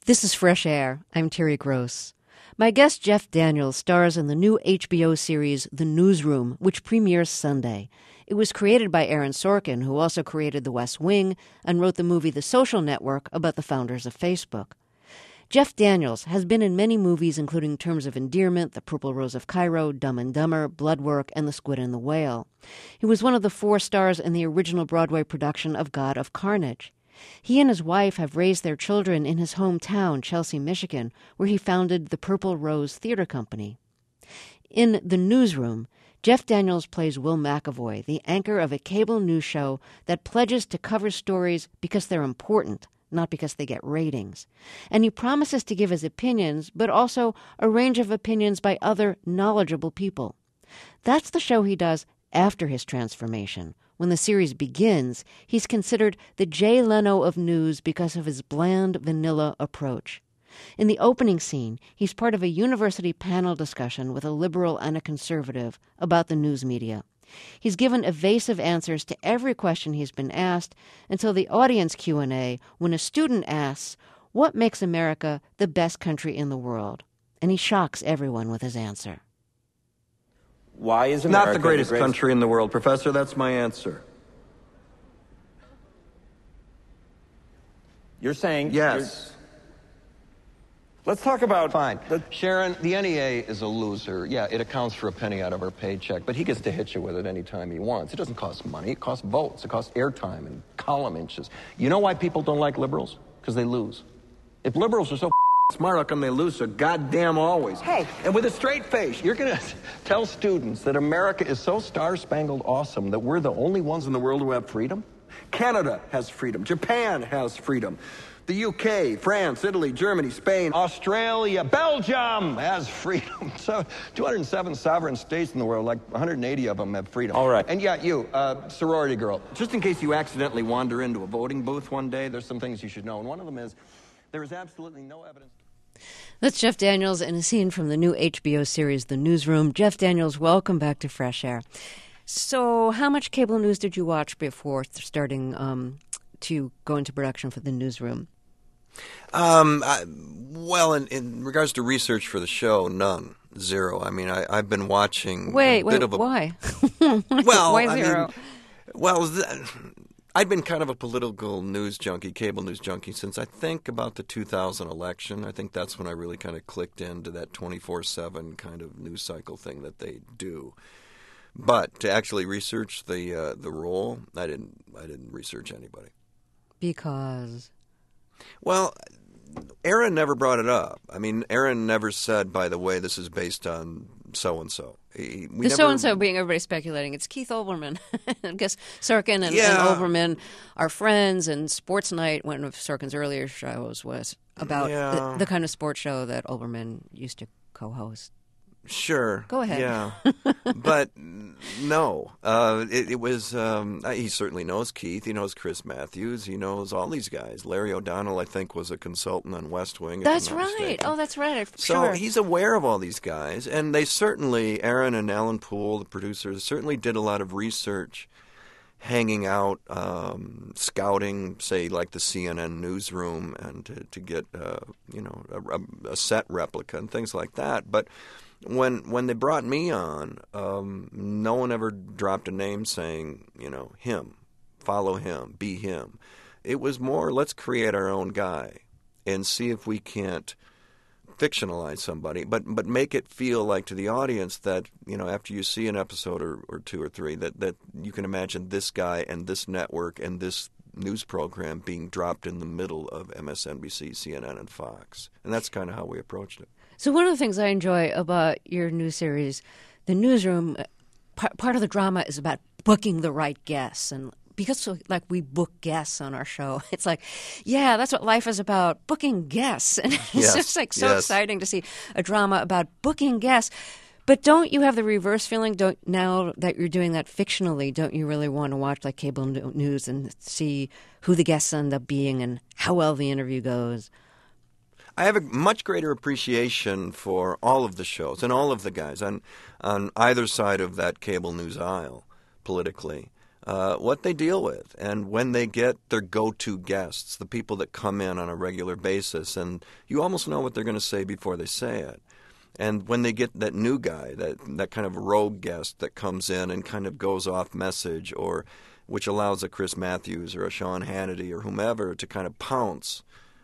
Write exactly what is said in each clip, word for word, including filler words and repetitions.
This is Fresh Air. I'm Terry Gross. My guest Jeff Daniels stars in the new H B O series The Newsroom, which premieres Sunday. It was created by Aaron Sorkin, who also created The West Wing and wrote the movie The Social Network about the founders of Facebook. Jeff Daniels has been in many movies, including Terms of Endearment, The Purple Rose of Cairo, Dumb and Dumber, Bloodwork, and The Squid and the Whale. He was one of the four stars in the original Broadway production of God of Carnage. He and his wife have raised their children in his hometown, Chelsea, Michigan, where he founded the Purple Rose Theater Company. In The Newsroom, Jeff Daniels plays Will McAvoy, the anchor of a cable news show that pledges to cover stories because they're important, not because they get ratings. And he promises to give his opinions, but also a range of opinions by other knowledgeable people. That's the show he does after his transformation. When the series begins, he's considered the Jay Leno of news because of his bland, vanilla approach. In the opening scene, he's part of a university panel discussion with a liberal and a conservative about the news media. He's given evasive answers to every question he's been asked until the audience Q and A when a student asks, "What makes America the best country in the world?" And he shocks everyone with his answer. Why is America not the greatest, the greatest country in the world, Professor? That's my answer. You're saying... Yes. You're... Let's talk about... Fine. The... Sharon, the N E A is a loser. Yeah, it accounts for a penny out of our paycheck, but he gets to hit you with it anytime he wants. It doesn't cost money. It costs votes. It costs airtime and column inches. You know why people don't like liberals? Because they lose. If liberals are so smart, how come they lose so goddamn always? Hey. And with a straight face, you're going to tell students that America is so star-spangled awesome that we're the only ones in the world who have freedom? Canada has freedom. Japan has freedom. The U K, France, Italy, Germany, Spain, Australia, Belgium has freedom. So two hundred seven sovereign states in the world, like one hundred eighty of them have freedom. All right. And yeah, you, uh, sorority girl, just in case you accidentally wander into a voting booth one day, there's some things you should know. And one of them is there is absolutely no evidence. That's Jeff Daniels in a scene from the new H B O series, The Newsroom. Jeff Daniels, welcome back to Fresh Air. So how much cable news did you watch before starting um, to go into production for The Newsroom? Um, I, well, in, in regards to research for the show, none. Zero. I mean, I, I've been watching Wait, a wait, bit of a... why? Well, why I zero? mean, well, th- I'd been kind of a political news junkie, cable news junkie, since I think about the two thousand election. I think that's when I really kind of clicked into that twenty-four seven kind of news cycle thing that they do. But to actually research the uh, the role, I didn't. I didn't research anybody. Because? Well, Aaron never brought it up. I mean, Aaron never said, by the way, this is based on so-and-so. He, we The never... so-and-so being everybody speculating. It's Keith Olbermann. I guess Sorkin and, Yeah. and Olbermann are friends, and Sports Night, one of Sorkin's earlier shows, was about Yeah. the, the kind of sports show that Olbermann used to co-host. Sure. Go ahead. Yeah. But no. Uh, it, it was, um, he certainly knows Keith. He knows Chris Matthews. He knows all these guys. Larry O'Donnell, I think, was a consultant on West Wing. if I'm That's not right. mistaken. Oh, that's right. So Sure. he's aware of all these guys. And they certainly, Aaron and Alan Poole, the producers, certainly did a lot of research, hanging out, um, scouting, say, like the C N N newsroom, and to, to get, uh, you know, a, a set replica and things like that. But when when they brought me on, um, no one ever dropped a name saying, you know, him, follow him, be him. It was more, let's create our own guy and see if we can't fictionalize somebody, but but make it feel like to the audience that, you know, after you see an episode or, or two or three, that, that you can imagine this guy and this network and this news program being dropped in the middle of M S N B C, C N N, and Fox. And that's kind of how we approached it. So one of the things I enjoy about your new series, The Newsroom, part, part of the drama is about booking the right guests. And because like we book guests on our show, it's like, yeah, that's what life is about, booking guests. And it's Yes, just like so yes. exciting to see a drama about booking guests. But don't you have the reverse feeling? Don't now that you're doing that fictionally, don't you really want to watch like cable news and see who the guests end up being and how well the interview goes? I have a much greater appreciation for all of the shows and all of the guys on on either side of that cable news aisle politically. uh, what they deal with. And when they get their go-to guests, the people that come in on a regular basis, and you almost know what they're going to say before they say it. And when they get that new guy, that that kind of rogue guest that comes in and kind of goes off message, or which allows a Chris Matthews or a Sean Hannity or whomever to kind of pounce,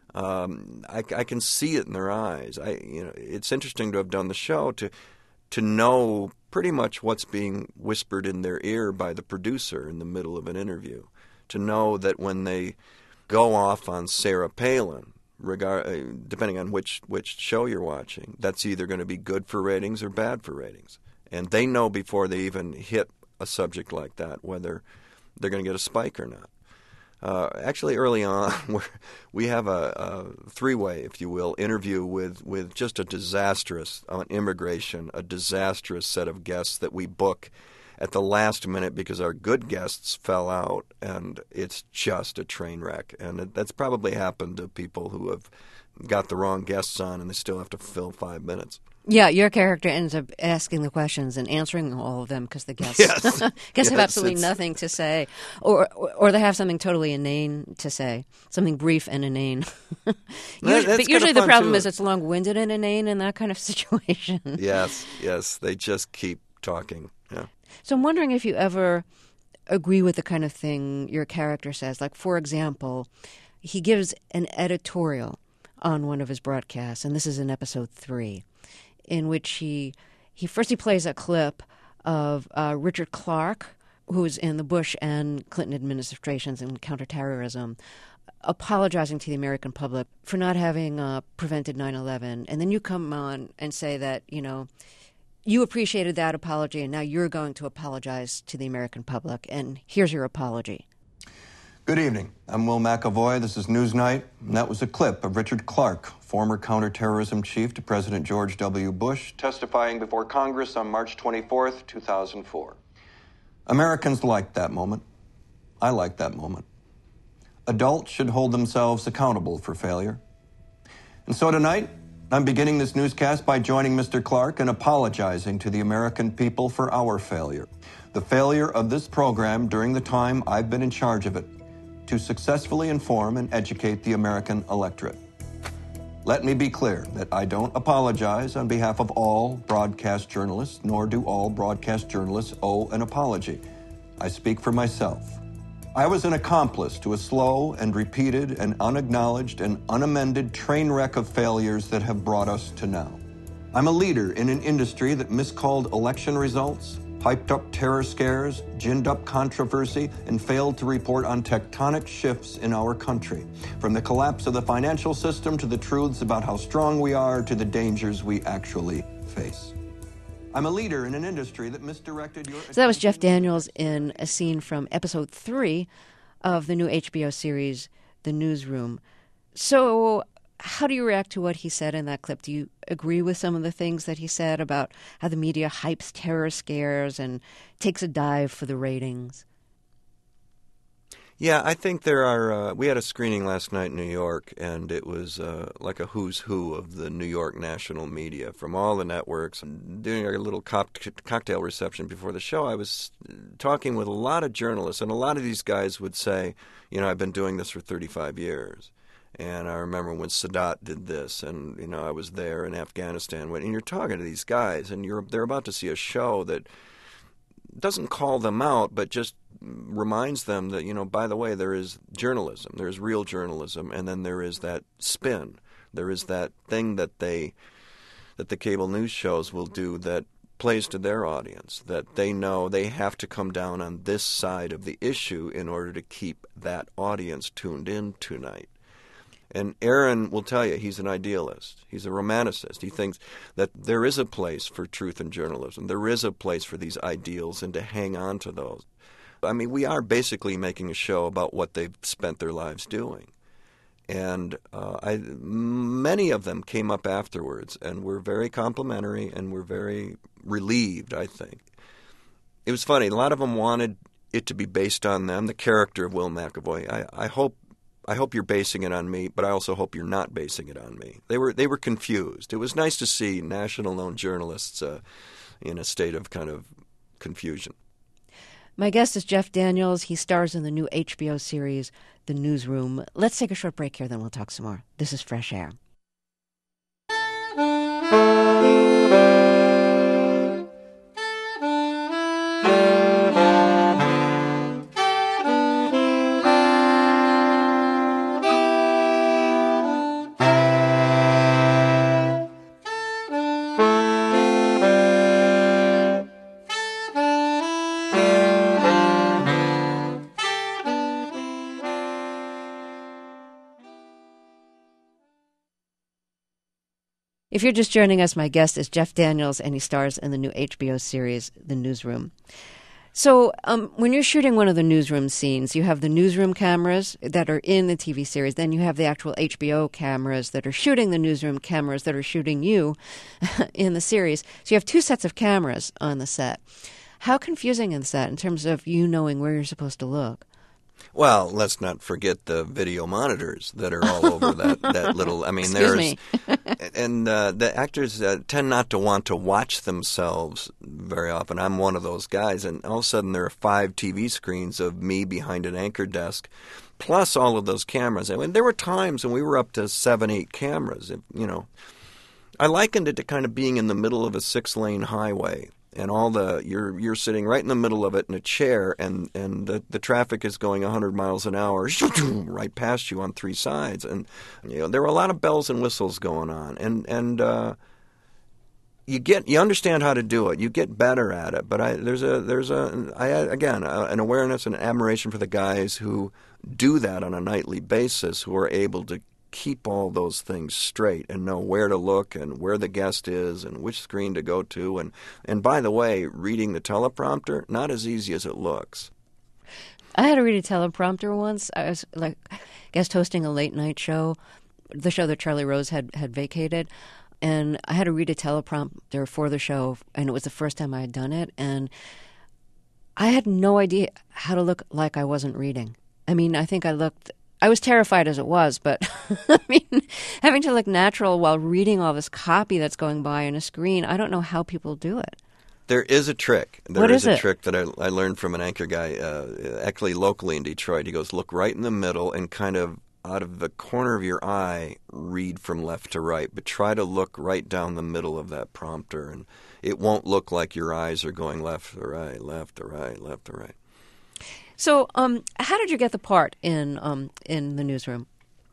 um, I, I can see it in their eyes. I, you know, it's interesting to have done the show to to know pretty much what's being whispered in their ear by the producer in the middle of an interview. To know that when they go off on Sarah Palin, regard, depending on which, which show you're watching, that's either going to be good for ratings or bad for ratings. And they know before they even hit a subject like that whether they're going to get a spike or not. Uh, actually, early on, we're, we have a, a three-way, if you will, interview with, with just a disastrous, on immigration, a disastrous set of guests that we book at the last minute because our good guests fell out, and it's just a train wreck. And it, that's probably happened to people who have got the wrong guests on and they still have to fill five minutes. Yeah, your character ends up asking the questions and answering all of them because the guests, Yes. guests Yes, have absolutely it's- nothing to say, or, or or they have something totally inane to say, something brief and inane. That- Usually, that's but usually kinda the fun, problem too. is it's long-winded and inane in that kind of situation. Yes, yes, they just keep talking. Yeah. So I'm wondering if you ever agree with the kind of thing your character says. Like, for example, he gives an editorial on one of his broadcasts, and this is in episode three, in which he he first he plays a clip of uh, Richard Clarke, who was in the Bush and Clinton administrations in counterterrorism, apologizing to the American public for not having uh, prevented nine eleven. And then you come on and say that, you know, you appreciated that apology, and now you're going to apologize to the American public, and here's your apology. Good evening. I'm Will McAvoy. This is Newsnight, and that was a clip of Richard Clarke, former counterterrorism chief to President George W. Bush, testifying before Congress on March twenty-fourth, two thousand four. Americans liked that moment. I liked that moment. Adults should hold themselves accountable for failure. And so tonight, I'm beginning this newscast by joining Mister Clarke and apologizing to the American people for our failure. The failure of this program during the time I've been in charge of it to successfully inform and educate the American electorate. Let me be clear that I don't apologize on behalf of all broadcast journalists, nor do all broadcast journalists owe an apology. I speak for myself. I was an accomplice to a slow and repeated and unacknowledged and unamended train wreck of failures that have brought us to now. I'm a leader in an industry that miscalled election results, hyped up terror scares, ginned up controversy, and failed to report on tectonic shifts in our country, from the collapse of the financial system to the truths about how strong we are to the dangers we actually face. I'm a leader in an industry that misdirected your... So that was Jeff Daniels in a scene from episode three of the new H B O series, The Newsroom. So how do you react to what he said in that clip? Do you agree with some of the things that he said about how the media hypes terror scares and takes a dive for the ratings? Yeah, I think there are. Uh, we had a screening last night in New York, and it was uh, like a who's who of the New York national media from all the networks. And doing a little cock- cocktail reception before the show, I was talking with a lot of journalists, and a lot of these guys would say, you know, I've been doing this for thirty-five years. And I remember when Sadat did this, and, you know, I was there in Afghanistan. And you're talking to these guys, and you're they're about to see a show that doesn't call them out, but just reminds them that, you know, by the way, there is journalism, there is real journalism, and then there is that spin. There is that thing that they, that the cable news shows will do that plays to their audience, that they know they have to come down on this side of the issue in order to keep that audience tuned in tonight. And Aaron will tell you he's an idealist. He's a romanticist. He thinks that there is a place for truth in journalism. There is a place for these ideals and to hang on to those. I mean, we are basically making a show about what they've spent their lives doing. And uh, I, many of them came up afterwards and were very complimentary and were very relieved, I think. It was funny. A lot of them wanted it to be based on them, the character of Will McAvoy. I, I hope I hope you're basing it on me, but I also hope you're not basing it on me. They were they were confused. It was nice to see national-known journalists uh, in a state of kind of confusion. My guest is Jeff Daniels. He stars in the new H B O series, The Newsroom. Let's take a short break here, then we'll talk some more. This is Fresh Air. If you're just joining us, my guest is Jeff Daniels, and he stars in the new H B O series, The Newsroom. So um, when you're shooting one of the newsroom scenes, you have the newsroom cameras that are in the T V series. Then you have the actual H B O cameras that are shooting the newsroom cameras that are shooting you in the series. So you have two sets of cameras on the set. How confusing is that in terms of you knowing where you're supposed to look? Well, let's not forget the video monitors that are all over that, that little. I mean, Excuse there's me. and uh, the actors uh, tend not to want to watch themselves very often. I'm one of those guys, and all of a sudden there are five T V screens of me behind an anchor desk, plus all of those cameras. I mean, there were times when we were up to seven, eight cameras. You know, I likened it to kind of being in the middle of a six-lane highway. And all the you're you're sitting right in the middle of it in a chair, and, and the, the traffic is going one hundred miles an hour right past you on three sides, and you know there were a lot of bells and whistles going on, and and uh, you get you understand how to do it, you get better at it. But I, there's a there's a I, again a, an awareness and admiration for the guys who do that on a nightly basis, who are able to keep all those things straight and know where to look and where the guest is and which screen to go to. And, and by the way, reading the teleprompter, not as easy as it looks. I had to read a teleprompter once. I was like guest hosting a late night show, the show that Charlie Rose had, had vacated. And I had to read a teleprompter for the show, and it was the first time I had done it. And I had no idea how to look like I wasn't reading. I mean, I think I looked... I was terrified as it was, but I mean, having to look natural while reading all this copy that's going by on a screen, I don't know how people do it. There is a trick. There what is, is a it? trick that I, I learned from an anchor guy, uh, actually locally in Detroit. He goes, look right in the middle and kind of out of the corner of your eye, read from left to right, but try to look right down the middle of that prompter, and it won't look like your eyes are going left to right, left to right, left to right. So, um, how did you get the part in um, in the newsroom?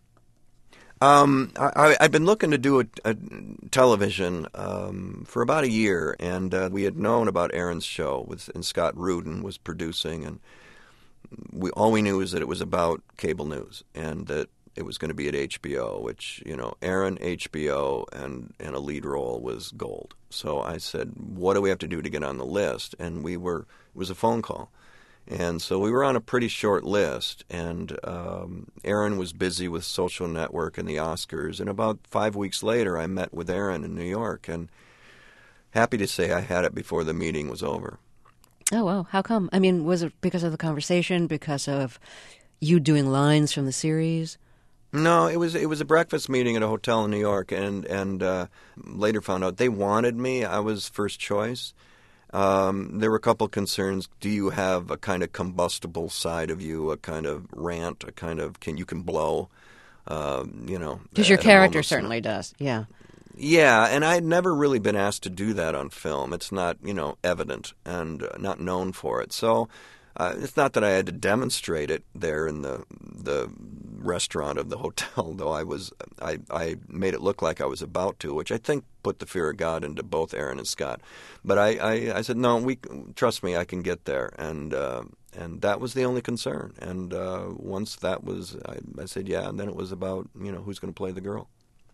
Um, I, I've been looking to do a, a television um, for about a year, and uh, we had known about Aaron's show, with, and Scott Rudin was producing, and we all we knew was that it was about cable news, and that it was going to be at H B O, which, you know, Aaron, H B O, and, and a lead role was gold. So I said, what do we have to do to get on the list? And we were, it was a phone call. And so we were on a pretty short list, and um, Aaron was busy with Social Network and the Oscars. And about five weeks later, I met with Aaron in New York, and happy to say I had it before the meeting was over. Oh, wow. How come? I mean, was it because of the conversation, because of you doing lines from the series? No, it was it was a breakfast meeting at a hotel in New York, and, and uh, later found out they wanted me. I was first choice. Um, there were a couple concerns. Do you have a kind of combustible side of you, a kind of rant, a kind of can you can blow, uh, you know? Because your at a character moment's certainly notice. does, yeah. Yeah, and I had never really been asked to do that on film. It's not, you know, evident and uh, not known for it. So uh, it's not that I had to demonstrate it there in the the restaurant of the hotel, though I was I, I made it look like I was about to, which I think put the fear of God into both Aaron and Scott. But I, I, I said, no, we trust me, I can get there, and uh, and that was the only concern. And uh, once that was, I, I said, yeah, and then it was about, you know, who's going to play the girl.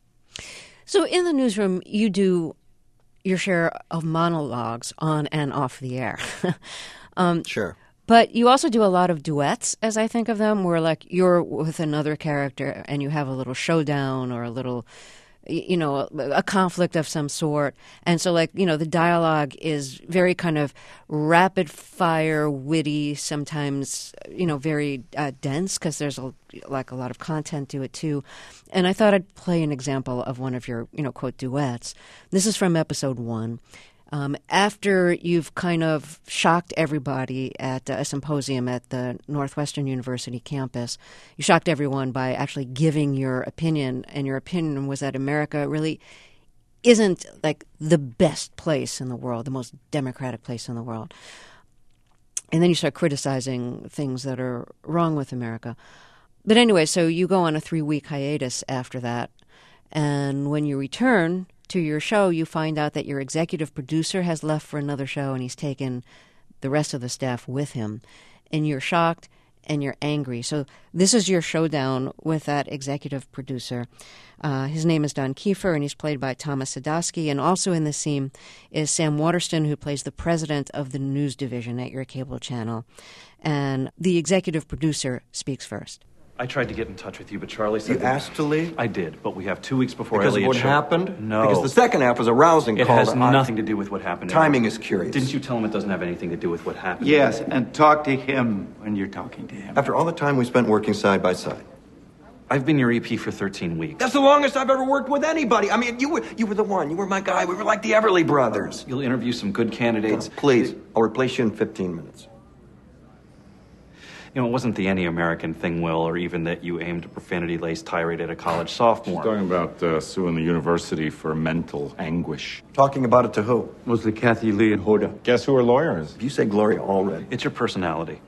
So in the newsroom, you do your share of monologues on and off the air. um, Sure. But you also do a lot of duets, as I think of them, where like you're with another character and you have a little showdown or a little, you know, a conflict of some sort. And so like, you know, the dialogue is very kind of rapid fire, witty, sometimes, you know, very uh, dense because there's a, like a lot of content to it too. And I thought I'd play an example of one of your, you know, quote, duets. This is from episode one. Um, after you've kind of shocked everybody at a symposium at the Northwestern University campus, you shocked everyone by actually giving your opinion, and your opinion was that America really isn't like the best place in the world, the most democratic place in the world. And then you start criticizing things that are wrong with America. But anyway, so you go on a three-week hiatus after that, and when you return to your show, you find out that your executive producer has left for another show, and he's taken the rest of the staff with him. And you're shocked and you're angry. So this is your showdown with that executive producer. Uh, his name is Don Kiefer, and he's played by Thomas Sadoski. And also in this scene is Sam Waterston, who plays the president of the news division at your cable channel. And the executive producer speaks first. I tried to get in touch with you, but Charlie said... You asked to leave? I did, but we have two weeks before Because of Elliot what show. happened? No. Because the second half was a rousing It call has to- nothing to do with what happened. Timing is curious. Didn't you tell him it doesn't have anything to do with what happened? Yes, and talk to him when you're talking to him. After all the time we spent working side by side. I've been your E P for thirteen weeks. That's the longest I've ever worked with anybody. I mean, you were you were the one. You were my guy. We were like the Everly Brothers. You'll interview some good candidates. Please, I'll replace you in fifteen minutes. You know, it wasn't the any American thing, Will, or even that you aimed a profanity-laced tirade at a college sophomore. Talking about uh, suing the university for mental anguish. Talking about it to who? Mostly Kathy Lee and Hoda. Guess who her lawyer is? If you say Gloria Allred. It's your personality.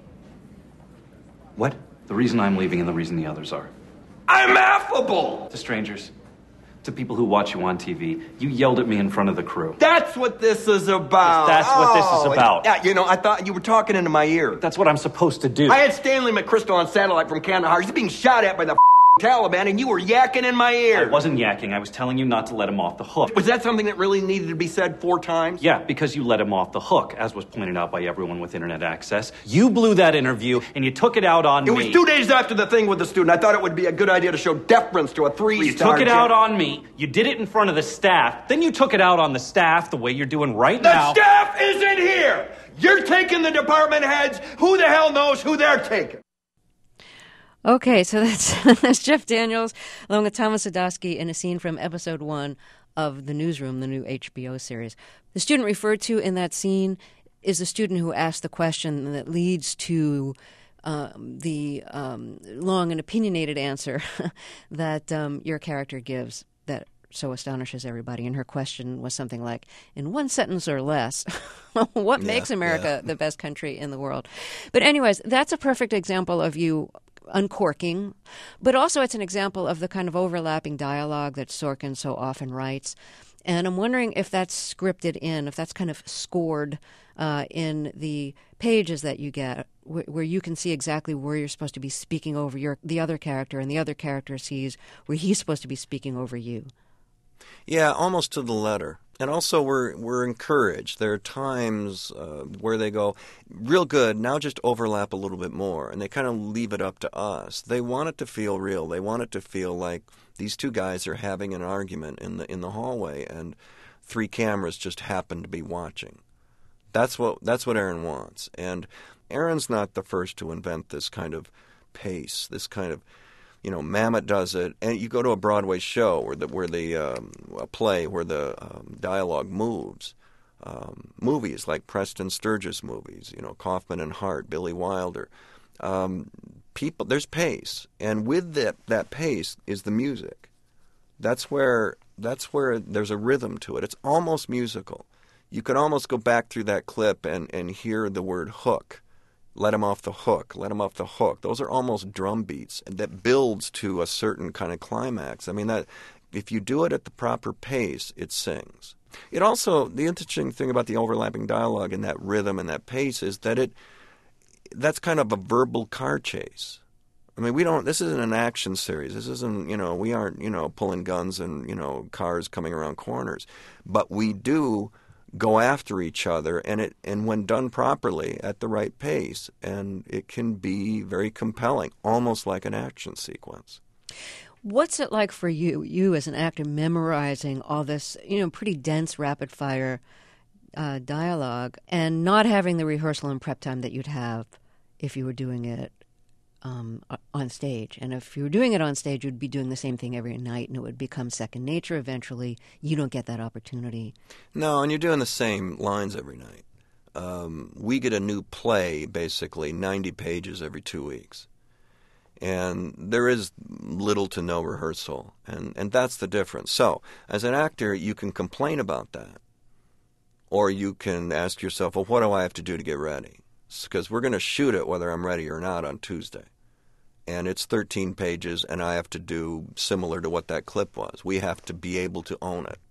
What? The reason I'm leaving and the reason the others are. I'm affable! To strangers. To people who watch you on T V. You yelled at me in front of the crew. That's what this is about. Yes, that's what this is Oh, about. Yeah, you know, I thought you were talking into my ear. That's what I'm supposed to do. I had Stanley McChrystal on satellite from Kandahar. He's being shot at by the Taliban, and you were yakking in my ear. I wasn't yakking. I was telling you not to let him off the hook. Was that something that really needed to be said four times? Yeah, because you let him off the hook, as was pointed out by everyone with internet access. You blew that interview, and you took it out on It me. was two days after the thing with the student. I thought it would be a good idea to show deference to a three-star You took it gen- out on me. You did it in front of the staff. Then you took it out on the staff the way you're doing right The now. staff isn't here! You're taking the department heads. Who the hell knows who they're taking? Okay, so that's that's Jeff Daniels along with Thomas Sadoski in a scene from episode one of The Newsroom, the new H B O series. The student referred to in that scene is the student who asked the question that leads to um, the um, long and opinionated answer that um, your character gives that so astonishes everybody. And her question was something like, in one sentence or less, what Yeah, makes America yeah. the best country in the world? But anyways, that's a perfect example of you uncorking, but also it's an example of the kind of overlapping dialogue that Sorkin so often writes. And I'm wondering if that's scripted in, if that's kind of scored uh, in the pages that you get, wh- where you can see exactly where you're supposed to be speaking over your the other character, and the other character sees where he's supposed to be speaking over you. Yeah, almost to the letter. And also we're we're encouraged. There are times uh, where they go, real good, now just overlap a little bit more. And they kind of leave it up to us. They want it to feel real. They want it to feel like these two guys are having an argument in the in the hallway and three cameras just happen to be watching. That's what that's what Aaron wants. And Aaron's not the first to invent this kind of pace, this kind of You know, Mamet does it, and you go to a Broadway show where the where the um, a play where the um, dialogue moves. Um, movies like Preston Sturges movies, you know, Kaufman and Hart, Billy Wilder. Um, people, there's pace, and with that that pace is the music. That's where that's where there's a rhythm to it. It's almost musical. You could almost go back through that clip and and hear the word hook. Let him off the hook, let him off the hook. Those are almost drum beats, and that builds to a certain kind of climax. I mean, that if you do it at the proper pace, it sings. It also, the interesting thing about the overlapping dialogue and that rhythm and that pace is that it, that's kind of a verbal car chase. I mean, we don't, this isn't an action series. This isn't, you know, we aren't, you know, pulling guns and, you know, cars coming around corners. But we do go after each other, and it and when done properly at the right pace, and it can be very compelling, almost like an action sequence. What's it like for you, you as an actor, memorizing all this, you know, pretty dense, rapid-fire uh, dialogue, and not having the rehearsal and prep time that you'd have if you were doing it um, on stage. And if you were doing it on stage, you'd be doing the same thing every night, and it would become second nature eventually. You don't get that opportunity. No, and you're doing the same lines every night. Um, we get a new play, basically, ninety pages every two weeks. And there is little to no rehearsal, and, and that's the difference. So, as an actor, you can complain about that. Or you can ask yourself, well, what do I have to do to get ready? Because we're going to shoot it whether I'm ready or not on Tuesday. And it's thirteen pages, and I have to do similar to what that clip was. We have to be able to own it.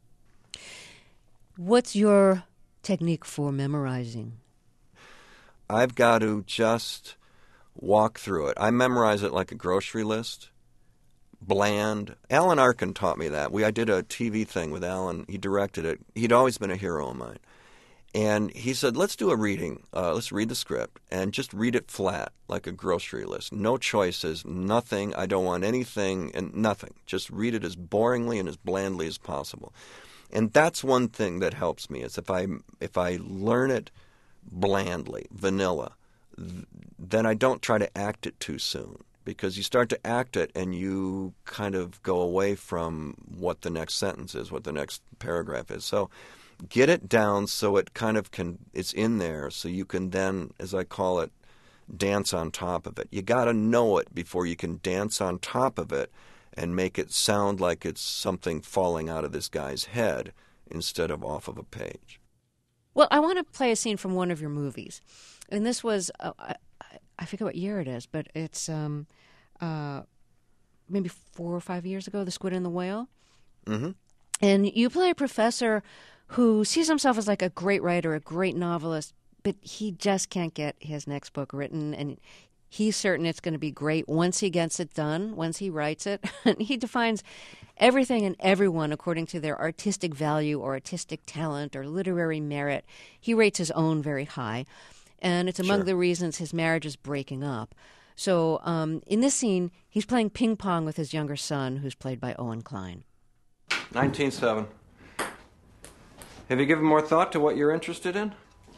What's your technique for memorizing? I've got to just walk through it. I memorize it like a grocery list. Bland. Alan Arkin taught me that. We I did a T V thing with Alan. He directed it. He'd always been a hero of mine. And he said, let's do a reading. Uh, let's read the script and just read it flat, like a grocery list. No choices, nothing. I don't want anything and nothing. Just read it as boringly and as blandly as possible. And that's one thing that helps me, is if I, if I learn it blandly, vanilla, th- then I don't try to act it too soon. Because you start to act it and you kind of go away from what the next sentence is, what the next paragraph is. So get it down so it kind of can, it's in there, so you can then, as I call it, dance on top of it. You got to know it before you can dance on top of it and make it sound like it's something falling out of this guy's head instead of off of a page. Well, I want to play a scene from one of your movies. And this was, uh, I, I forget what year it is, but it's um, uh, maybe four or five years ago, The Squid and the Whale. Mm-hmm. And you play a professor who sees himself as like a great writer, a great novelist, but he just can't get his next book written. And he's certain it's going to be great once he gets it done, once he writes it. And he defines everything and everyone according to their artistic value or artistic talent or literary merit. He rates his own very high. And it's among Sure. the reasons his marriage is breaking up. So um, in this scene, he's playing ping pong with his younger son, who's played by Owen Klein. nineteen seven. Have you given more thought to what you're interested in?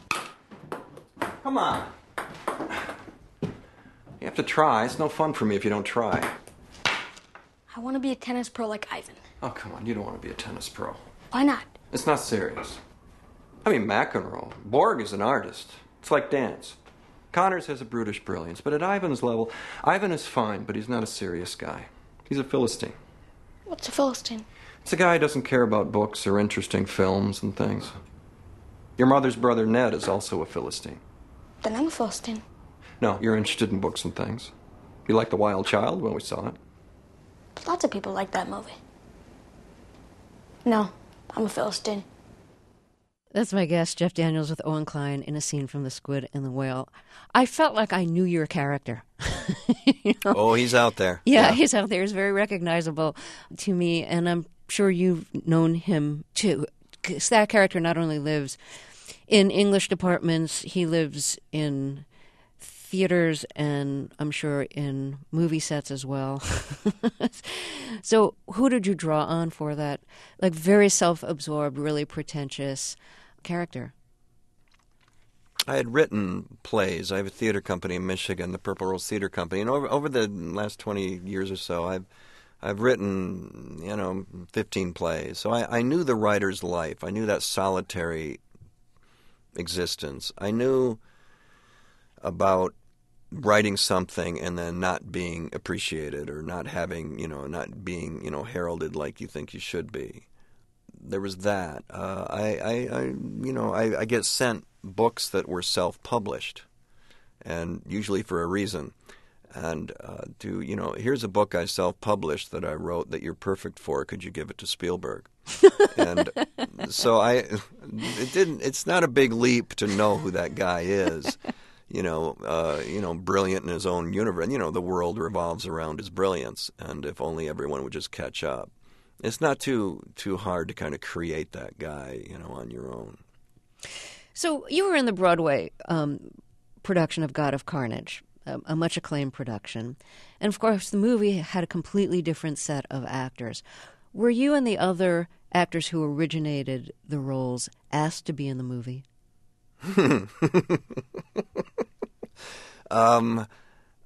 Come on. You have to try. It's no fun for me if you don't try. I want to be a tennis pro like Ivan. Oh, come on. You don't want to be a tennis pro. Why not? It's not serious. I mean, McEnroe. Borg is an artist. It's like dance. Connors has a brutish brilliance, but at Ivan's level, Ivan is fine, but he's not a serious guy. He's a Philistine. What's a Philistine? It's a guy who doesn't care about books or interesting films and things. Your mother's brother Ned is also a Philistine. Then I'm a Philistine. No, you're interested in books and things. You like The Wild Child? Well, we saw it. Lots of people like that movie. No, I'm a Philistine. That's my guest, Jeff Daniels with Owen Klein in a scene from The Squid and the Whale. I felt like I knew your character. You know? Oh, he's out there. Yeah, yeah, he's out there. He's very recognizable to me, and I'm sure you've known him too. 'Cause that character not only lives in English departments, he lives in theaters and I'm sure in movie sets as well. So who did you draw on for that, like, very self-absorbed, really pretentious character? I had written plays. I have a theater company in Michigan, the Purple Rose Theater Company, and over over the last twenty years or so, I've I've written, you know, fifteen plays. So I, I knew the writer's life. I knew that solitary existence. I knew about writing something and then not being appreciated or not having, you know, not being, you know, heralded like you think you should be. There was that. Uh, I, I, I, you know, I, I get sent books that were self-published, and usually for a reason. And uh, to, you know, here's a book I self-published that I wrote that you're perfect for. Could you give it to Spielberg? And so I, it didn't. It's not a big leap to know who that guy is. You know, uh, you know, brilliant in his own universe. You know, the world revolves around his brilliance, and if only everyone would just catch up. It's not too too hard to kind of create that guy, you know, on your own. So you were in the Broadway um, production of God of Carnage, a, a much acclaimed production. And, of course, the movie had a completely different set of actors. Were you and the other actors who originated the roles asked to be in the movie? um,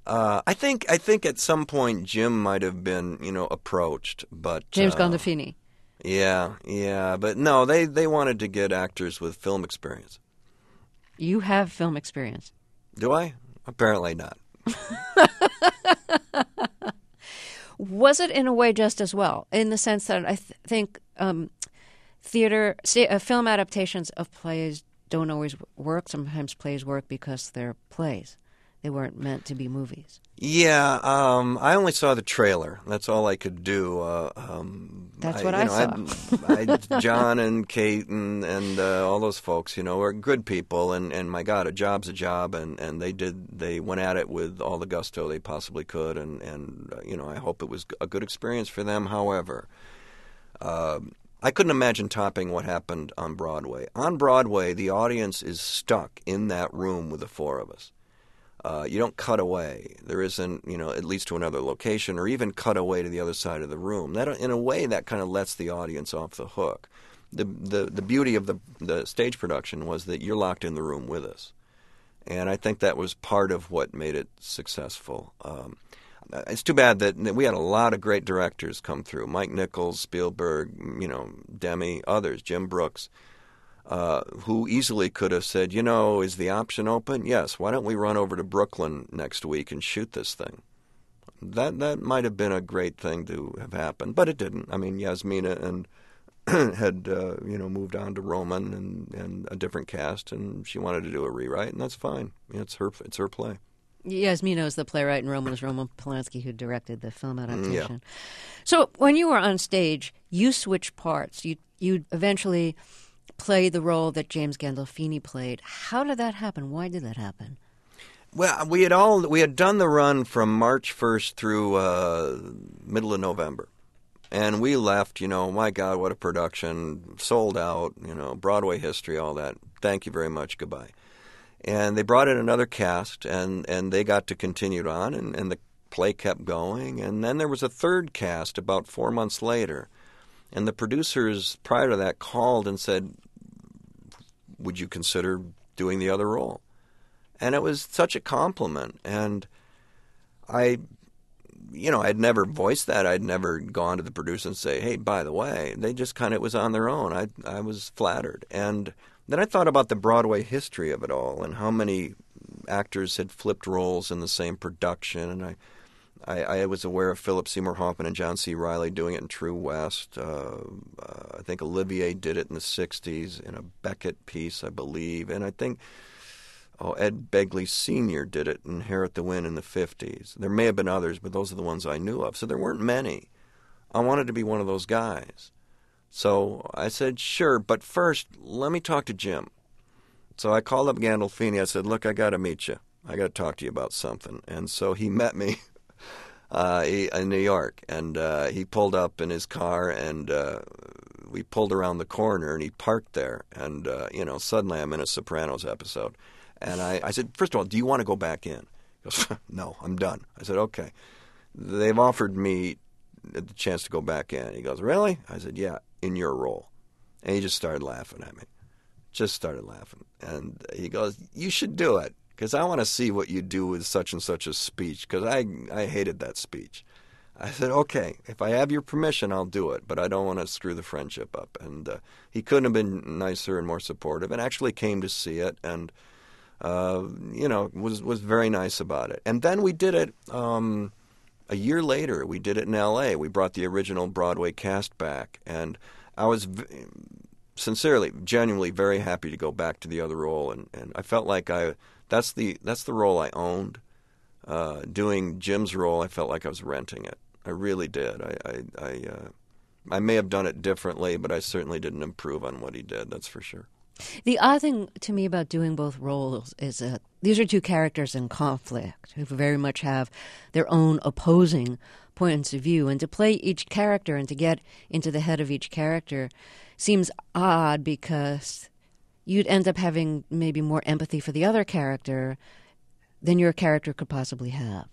Uh, I think I think at some point Jim might have been, you know, approached, but James uh, Gandolfini. Yeah, yeah, but no, they, they wanted to get actors with film experience. You have film experience. Do I? Apparently not. Was it in a way just as well, in the sense that I th- think um, theater, see, uh, film adaptations of plays don't always work. Sometimes plays work because they're plays. They weren't meant to be movies. Yeah, um, I only saw the trailer. That's all I could do. Uh, um, That's I, what you I know, saw. I, I, John and Kate and, and uh, all those folks, you know, are good people. And, and my God, a job's a job. And, and they did. They went at it with all the gusto they possibly could. And, and uh, you know, I hope it was a good experience for them. However, uh, I couldn't imagine topping what happened on Broadway. On Broadway, the audience is stuck in that room with the four of us. Uh, you don't cut away. There isn't, you know, at least to another location, or even cut away to the other side of the room. That, in a way, that kind of lets the audience off the hook. The the the beauty of the the stage production was that you're locked in the room with us, and I think that was part of what made it successful. Um, it's too bad that, that we had a lot of great directors come through: Mike Nichols, Spielberg, you know, Demme, others, Jim Brooks. Uh, who easily could have said, you know, is the option open? Yes. Why don't we run over to Brooklyn next week and shoot this thing? That that might have been a great thing to have happened, but it didn't. I mean, Yasmina and had uh, you know moved on to Roman and, and a different cast, and she wanted to do a rewrite, and that's fine. You know, it's her it's her play. Yasmina is the playwright, and Roman is Roman Polanski, who directed the film adaptation. Yeah. So when you were on stage, you switched parts. You you eventually play the role that James Gandolfini played. How did that happen? Why did that happen? Well, we had all we had done the run from March first through uh, middle of November, and we left. You know, my God, what a production! Sold out. You know, Broadway history, all that. Thank you very much. Goodbye. And they brought in another cast, and, and they got to continue on, and, and the play kept going. And then there was a third cast about four months later, and the producers prior to that called and said, would you consider doing the other role? And it was such a compliment. And I, you know, I'd never voiced that. I'd never gone to the producer and say, hey, by the way, they just kind of was on their own. I, I was flattered. And then I thought about the Broadway history of it all and how many actors had flipped roles in the same production. And I, I, I was aware of Philip Seymour Hoffman and John C. Reilly doing it in True West. Uh, uh, I think Olivier did it in the sixties in a Beckett piece, I believe. And I think oh, Ed Begley Senior did it in Inherit the Wind in the fifties. There may have been others, but those are the ones I knew of. So there weren't many. I wanted to be one of those guys. So I said, sure, but first, let me talk to Jim. So I called up Gandolfini. I said, look, I got to meet you. I got to talk to you about something. And so he met me. Uh, he, in New York, and uh, he pulled up in his car, and uh, we pulled around the corner, and he parked there, and uh, you know, suddenly I'm in a Sopranos episode, and I, I said, first of all, do you want to go back in? He goes, no, I'm done. I said, okay. They've offered me the chance to go back in. He goes, really? I said, yeah, in your role. And he just started laughing at me, just started laughing, and he goes, you should do it. Because I want to see what you do with such and such a speech, because I, I hated that speech. I said, okay, if I have your permission, I'll do it, but I don't want to screw the friendship up. And uh, he couldn't have been nicer and more supportive, and actually came to see it, and, uh, you know, was, was very nice about it. And then we did it um, a year later. We did it in L A. We brought the original Broadway cast back, and I was v- sincerely, genuinely very happy to go back to the other role, and, and I felt like I... That's the that's the role I owned. Uh, doing Jim's role, I felt like I was renting it. I really did. I I I, uh, I may have done it differently, but I certainly didn't improve on what he did. That's for sure. The odd thing to me about doing both roles is that these are two characters in conflict who very much have their own opposing points of view, and to play each character and to get into the head of each character seems odd because you'd end up having maybe more empathy for the other character than your character could possibly have.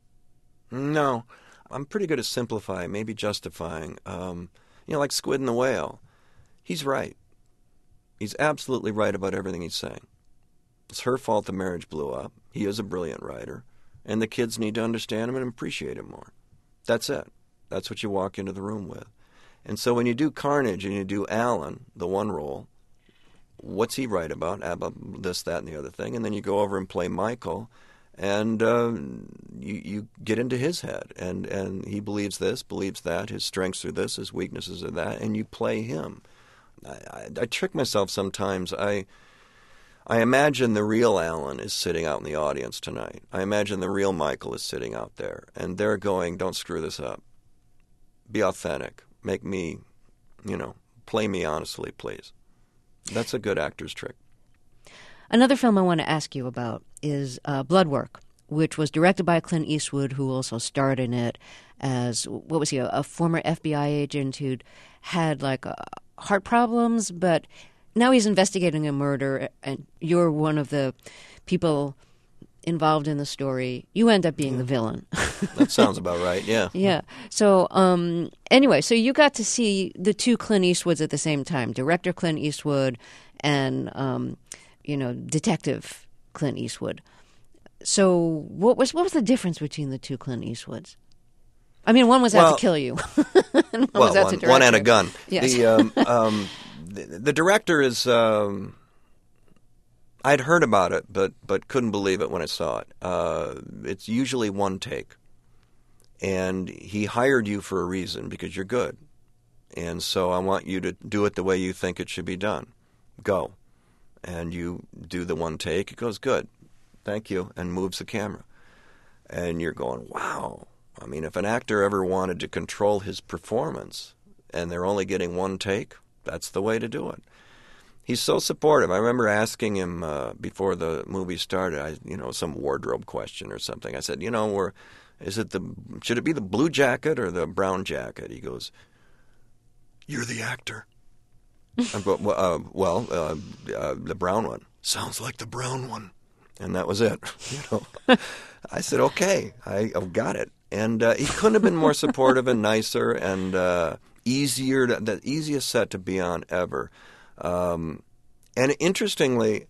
No. I'm pretty good at simplifying, maybe justifying. Um, you know, like Squid and the Whale. He's right. He's absolutely right about everything he's saying. It's her fault the marriage blew up. He is a brilliant writer. and the kids need to understand him and appreciate him more. That's it. That's what you walk into the room with. And so when you do Carnage and you do Alan, the one role, what's he right about? About this, that, and the other thing. And then you go over and play Michael, and uh, you, you get into his head. And, and he believes this, believes that. His strengths are this, his weaknesses are that. And you play him. I, I, I trick myself sometimes. I... I imagine the real Alan is sitting out in the audience tonight. I imagine the real Michael is sitting out there, and they're going, don't screw this up. Be authentic. Make me, you know, play me honestly, please. That's a good actor's trick. Another film I want to ask you about is uh, Bloodwork, which was directed by Clint Eastwood, who also starred in it as, what was he, a, a former F B I agent who'd had, like, uh, heart problems, but... Now he's investigating a murder, and you're one of the people involved in the story. You end up being yeah. the villain. That sounds about right, yeah. Yeah. So um, anyway, so you got to see the two Clint Eastwoods at the same time, director Clint Eastwood and, um, you know, detective Clint Eastwood. So what was what was the difference between the two Clint Eastwoods? I mean, one was well, out to kill you. and one well, was out one, to direct one had you. a gun. Yes. The, um, um, the, the director is... Um, I'd heard about it, but but couldn't believe it when I saw it. Uh, it's usually one take. And he hired you for a reason, because you're good. And so I want you to do it the way you think it should be done. Go. And you do the one take. It goes, good. Thank you. And moves the camera. And you're going, wow. I mean, if an actor ever wanted to control his performance and they're only getting one take, that's the way to do it. He's so supportive. I remember asking him uh, before the movie started, I, you know, some wardrobe question or something. I said, you know, we're, is it the should it be the blue jacket or the brown jacket? He goes, you're the actor. I go, well, uh, well uh, uh, the brown one. Sounds like the brown one. And that was it. You know, I said, okay, I oh, got it. And uh, he couldn't have been more supportive and nicer and uh, easier, to, the easiest set to be on ever. Um, and interestingly,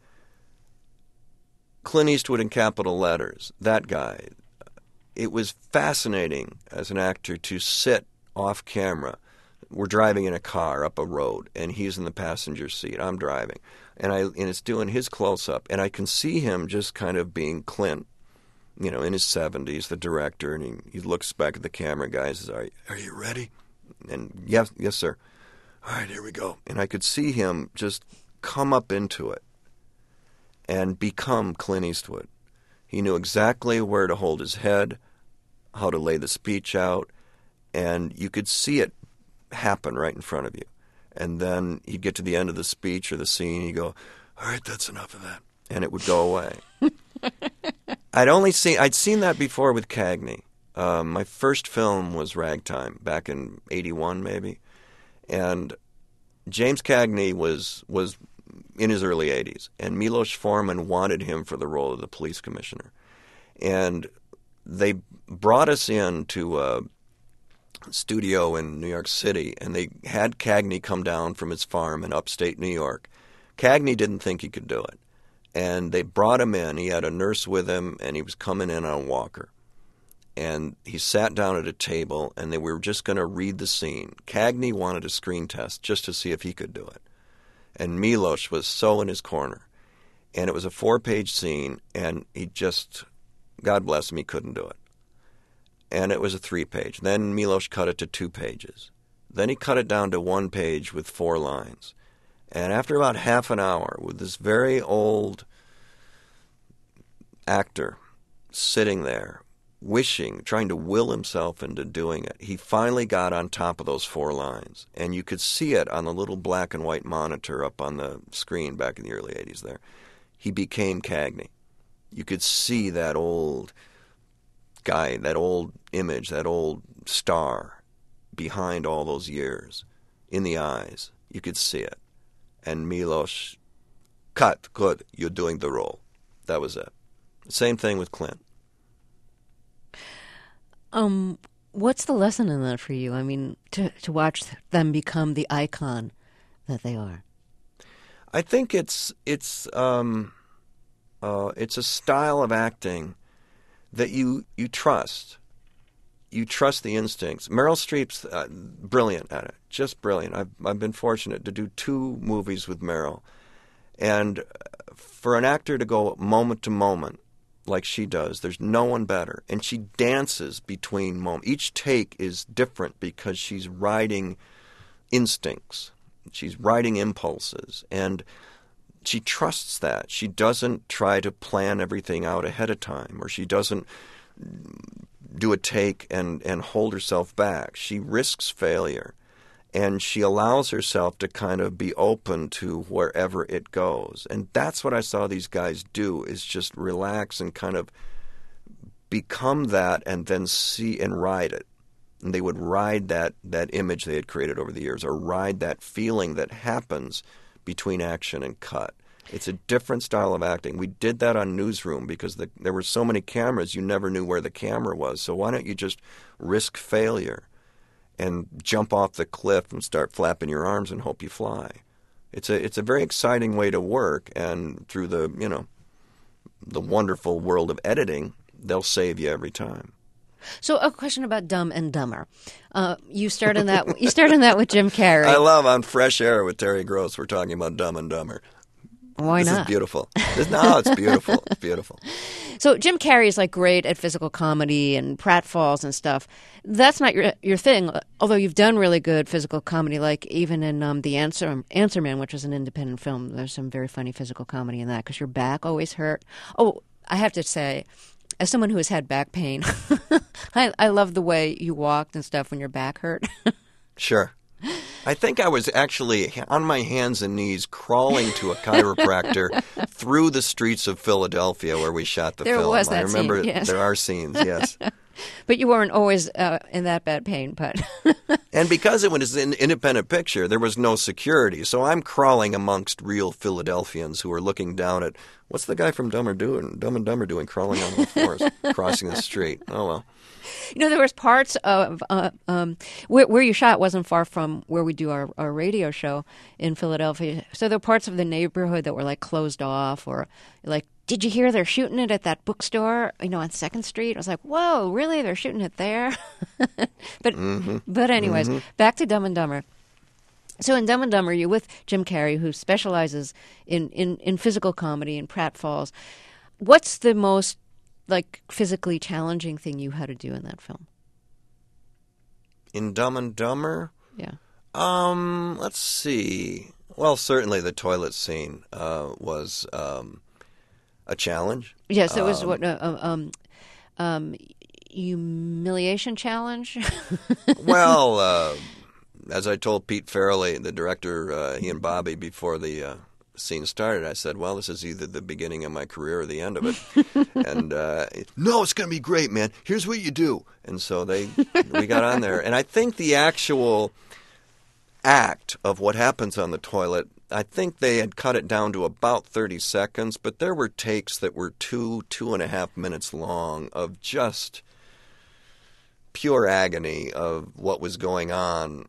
Clint Eastwood in capital letters, that guy, it was fascinating as an actor to sit off camera. We're driving in a car up a road, and he's in the passenger seat. I'm driving. And I and it's doing his close-up, and I can see him just kind of being Clint, you know, in his seventies, the director, and he, he looks back at the camera guy and says, are, are you ready? And yes, yes, sir. All right, here we go. And I could see him just come up into it and become Clint Eastwood. He knew exactly where to hold his head, how to lay the speech out, and you could see it happen right in front of you. And then he'd get to the end of the speech or the scene, and he'd go, all right, that's enough of that. And it would go away. I'd only seen, I'd seen that before with Cagney. Um, my first film was Ragtime, back in eighty-one maybe. And James Cagney was was in his early eighties, and Milos Forman wanted him for the role of the police commissioner. And they brought us in to a studio in New York City, and they had Cagney come down from his farm in upstate New York. Cagney didn't think he could do it. And they brought him in. He had a nurse with him, and he was coming in on a walker. And he sat down at a table, and they were just going to read the scene. Cagney wanted a screen test just to see if he could do it. And Milos was so in his corner. And it was a four-page scene, and he just, God bless him, he couldn't do it. And it was a three-page. Then Milos cut it to two pages. Then he cut it down to one page with four lines. And after about half an hour, with this very old actor sitting there, wishing, trying to will himself into doing it, he finally got on top of those four lines. And you could see it on the little black and white monitor up on the screen back in the early eighties there. He became Cagney. You could see that old guy, that old image, that old star behind all those years in the eyes. You could see it. And Milos, cut, good, you're doing the role. That was it. Same thing with Clint. Um, what's the lesson in that for you? I mean, to to watch them become the icon that they are. I think it's it's um, uh, it's a style of acting that you you trust. You trust the instincts. Meryl Streep's uh, brilliant at it, just brilliant. I've I've been fortunate to do two movies with Meryl, and for an actor to go moment to moment like she does, there's no one better. And she dances between moments. Each take is different because she's riding instincts. She's riding impulses, and she trusts that. She doesn't try to plan everything out ahead of time, or she doesn't do a take and, and hold herself back. She risks failure, and she allows herself to kind of be open to wherever it goes. And that's what I saw these guys do, is just relax and kind of become that and then see and ride it. And they would ride that, that image they had created over the years, or ride that feeling that happens between action and cut. It's a different style of acting. We did that on Newsroom because the, there were so many cameras, you never knew where the camera was. So why don't you just risk failure and jump off the cliff and start flapping your arms and hope you fly? It's a it's a very exciting way to work, and through the, you know, the wonderful world of editing, they'll save you every time. So a question about Dumb and Dumber. Uh, you start in that. You start in that with Jim Carrey. I love On Fresh Air with Terry Gross. We're talking about Dumb and Dumber. Why this not? This is beautiful. This, no, it's beautiful. It's beautiful. So Jim Carrey is like great at physical comedy and pratfalls and stuff. That's not your your thing. Although you've done really good physical comedy, like even in um, the Answer Answer Man, which is an independent film. There's some very funny physical comedy in that because your back always hurt. Oh, I have to say, as someone who has had back pain, I, I love the way you walked and stuff when your back hurt. Sure. I think I was actually on my hands and knees crawling to a chiropractor through the streets of Philadelphia where we shot the there film. Was that I remember scene, yes. There are scenes, yes. But you weren't always uh, in that bad pain, but... And because it was an independent picture, there was no security. So I'm crawling amongst real Philadelphians who are looking down at, what's the guy from Dumb and doing, Dumb and Dumber doing, crawling on the floors, crossing the street? Oh, well. You know, there was parts of uh, um, where, where you shot wasn't far from where we do our, our radio show in Philadelphia. So there were parts of the neighborhood that were like closed off, or like, did you hear they're shooting it at that bookstore, you know, on Second Street? I was like, whoa, really? They're shooting it there? but mm-hmm. but anyways, mm-hmm. back to Dumb and Dumber. So in Dumb and Dumber, you're with Jim Carrey, who specializes in, in, in physical comedy and pratfalls. What's the most like physically challenging thing you had to do in that film? In Dumb and Dumber? Yeah. Um, let's see. Well, certainly the toilet scene uh, was um, a challenge. Yes, it was um, what uh, um, um, humiliation challenge. Well, uh, as I told Pete Farrelly, the director, uh, he and Bobby, before the uh, scene started, I said, well, this is either the beginning of my career or the end of it. and uh, no, it's going to be great, man. Here's what you do. And so they, we got on there. And I think the actual act of what happens on the toilet, I think they had cut it down to about thirty seconds, but there were takes that were two, two and a half minutes long of just pure agony of what was going on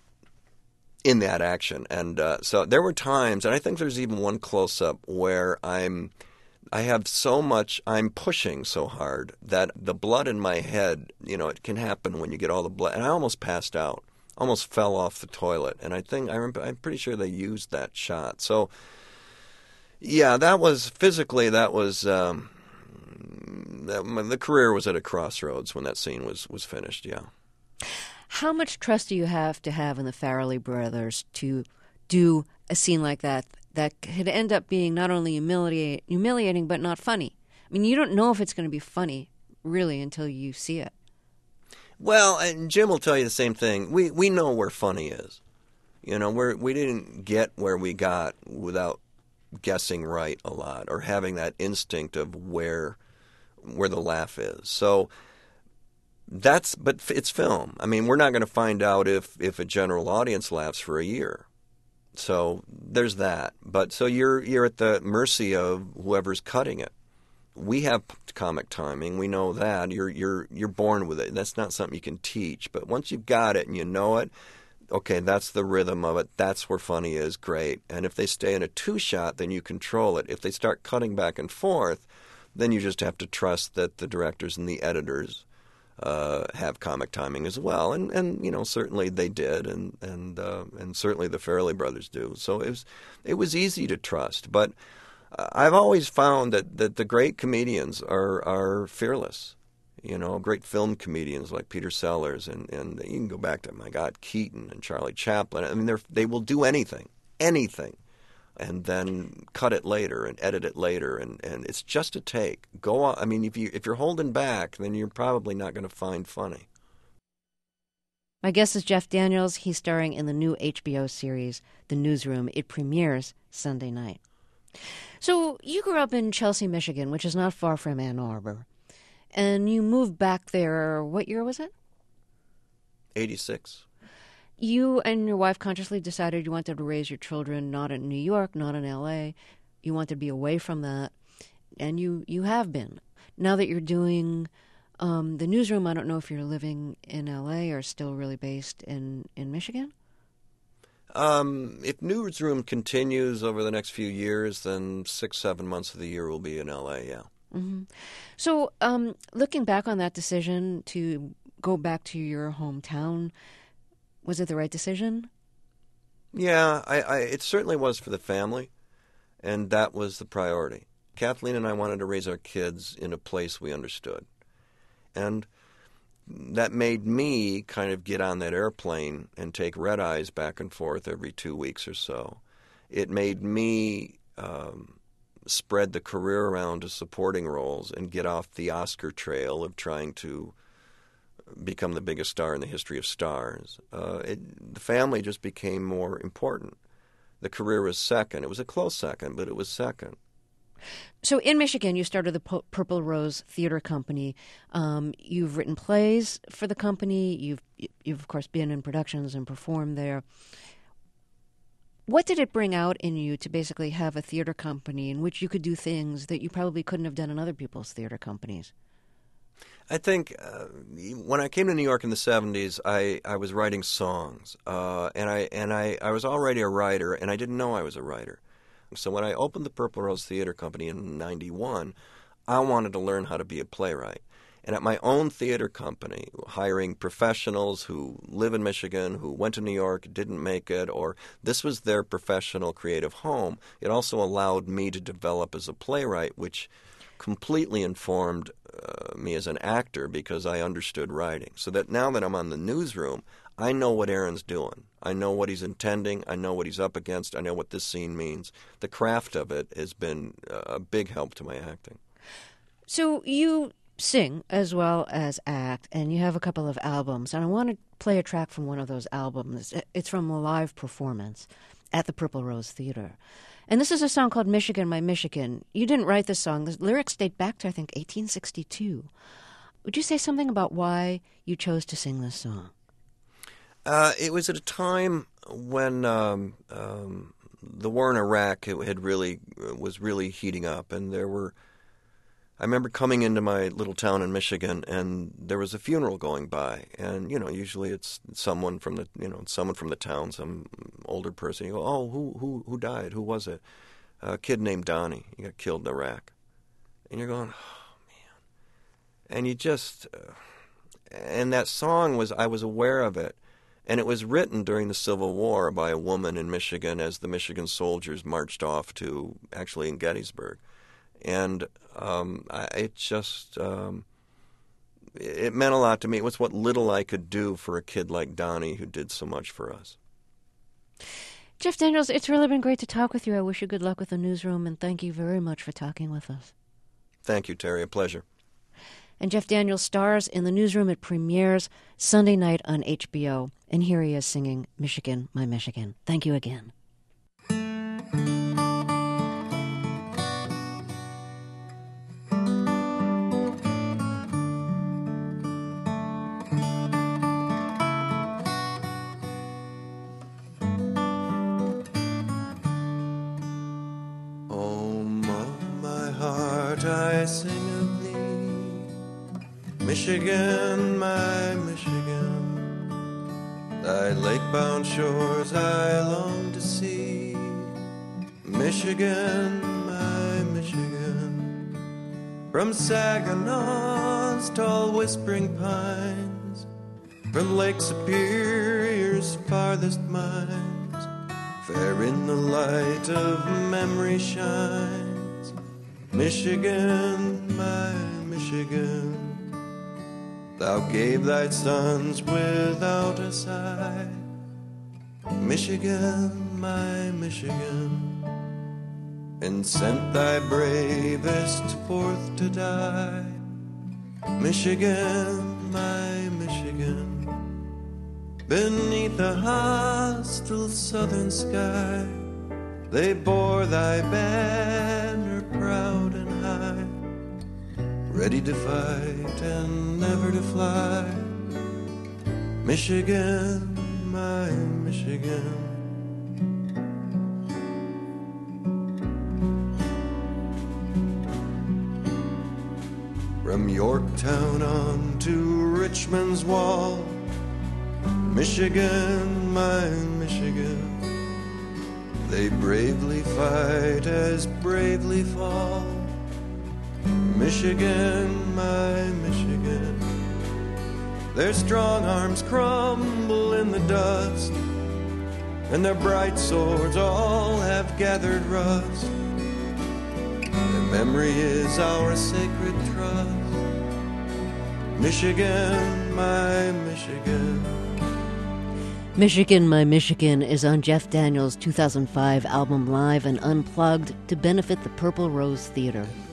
in that action. And uh, so there were times, and I think there's even one close-up where I'm, I have so much, I'm pushing so hard that the blood in my head, you know, it can happen when you get all the blood, and I almost passed out, almost fell off the toilet. And I think, I remember, I'm pretty sure they used that shot. So, yeah, that was, physically, that was, um, that, the career was at a crossroads when that scene was, was finished, yeah. How much trust do you have to have in the Farrelly brothers to do a scene like that that could end up being not only humiliate, humiliating but not funny? I mean, you don't know if it's going to be funny, really, until you see it. Well, and Jim will tell you the same thing. We we know where funny is. You know, we're, we didn't get where we got without guessing right a lot or having that instinct of where where the laugh is. So that's, but it's film. I mean, we're not going to find out if, if a general audience laughs for a year. So there's that. But so you're you're at the mercy of whoever's cutting it. We have comic timing. We know that. You're you're you're born with it. That's not something you can teach. But once you've got it and you know it, okay, that's the rhythm of it. That's where funny is. Great. And if they stay in a two-shot, then you control it. If they start cutting back and forth, then you just have to trust that the directors and the editors uh, have comic timing as well. And, and you know, certainly they did, and and uh, and certainly the Farrelly brothers do. So it was it was easy to trust. But uh, I've always found that, that the great comedians are are fearless. You know, great film comedians like Peter Sellers, and, and you can go back to, my God, Keaton and Charlie Chaplin. I mean, they they will do anything, anything, and then cut it later and edit it later, and, and it's just a take. Go on. I mean, if you if you're holding back, then you're probably not going to find funny. My guest is Jeff Daniels. He's starring in the new H B O series, The Newsroom. It premieres Sunday night. So you grew up in Chelsea, Michigan, which is not far from Ann Arbor. And you moved back there, what year was it? eighty-six. You and your wife consciously decided you wanted to raise your children not in New York, not in L A. You wanted to be away from that, and you, you have been. Now that you're doing um, the Newsroom, I don't know if you're living in L A or still really based in, in Michigan? Um, if Newsroom continues over the next few years, then six, seven months of the year will be in L A, yeah. Mm-hmm. So, um, looking back on that decision to go back to your hometown, was it the right decision? Yeah, I, I, it certainly was for the family, and that was the priority. Kathleen and I wanted to raise our kids in a place we understood, and that made me kind of get on that airplane and take red eyes back and forth every two weeks or so. It made me Um, spread the career around to supporting roles and get off the Oscar trail of trying to become the biggest star in the history of stars. Uh, it, the family just became more important. The career was second. It was a close second, but it was second. So in Michigan, you started the P- Purple Rose Theater Company. Um, you've written plays for the company. You've, you've, of course, been in productions and performed there. What did it bring out in you to basically have a theater company in which you could do things that you probably couldn't have done in other people's theater companies? I think uh, when I came to New York in the seventies, I, I was writing songs, uh, and I and I, I was already a writer, and I didn't know I was a writer. So when I opened the Purple Rose Theater Company in ninety-one, I wanted to learn how to be a playwright. And at my own theater company, hiring professionals who live in Michigan, who went to New York, didn't make it, or this was their professional creative home, it also allowed me to develop as a playwright, which completely informed uh, me as an actor because I understood writing. So that now that I'm on the Newsroom, I know what Aaron's doing. I know what he's intending. I know what he's up against. I know what this scene means. The craft of it has been a big help to my acting. So you sing as well as act, and you have a couple of albums, and I want to play a track from one of those albums. It's from a live performance at the Purple Rose Theater. And this is a song called Michigan, My Michigan. You didn't write this song. The lyrics date back to, I think, eighteen sixty-two. Would you say something about why you chose to sing this song? Uh, it was at a time when um, um, the war in Iraq had really was really heating up, and there were. I remember coming into my little town in Michigan, and there was a funeral going by, and you know, usually it's someone from the you know someone from the town, some older person. You go, oh, who who who died? Who was it? A kid named Donnie. He got killed in Iraq, and you're going, oh man, and you just, uh, and that song was I was aware of it. And it was written during the Civil War by a woman in Michigan as the Michigan soldiers marched off to, actually in Gettysburg. And um, I, it just, um, it meant a lot to me. It was what little I could do for a kid like Donnie who did so much for us. Jeff Daniels, it's really been great to talk with you. I wish you good luck with the Newsroom, and thank you very much for talking with us. Thank you, Terry. A pleasure. And Jeff Daniels stars in the Newsroom. It premieres Sunday night on H B O. And here he is singing Michigan, My Michigan. Thank you again. Oh, my heart, I sing of thee, Michigan, my Michigan. Thy lake-bound shores I long to see, Michigan, my Michigan. From Saginaw's tall whispering pines, from Lake Superior's farthest mines, fair in the light of memory shines. Michigan, my Michigan, thou gave thy sons without a sigh. Michigan, my Michigan, and sent thy bravest forth to die. Michigan, my Michigan, beneath a hostile southern sky, they bore thy banner proud and high, ready to fight and never to fly. Michigan, my Michigan. From Yorktown on to Richmond's wall, Michigan, my Michigan, they bravely fight as bravely fall. Michigan, my Michigan, their strong arms crumble in the dust, and their bright swords all have gathered rust. Their memory is our sacred trust. Michigan, my Michigan. Michigan, My Michigan is on Jeff Daniels' two thousand five album Live and Unplugged to benefit the Purple Rose Theater.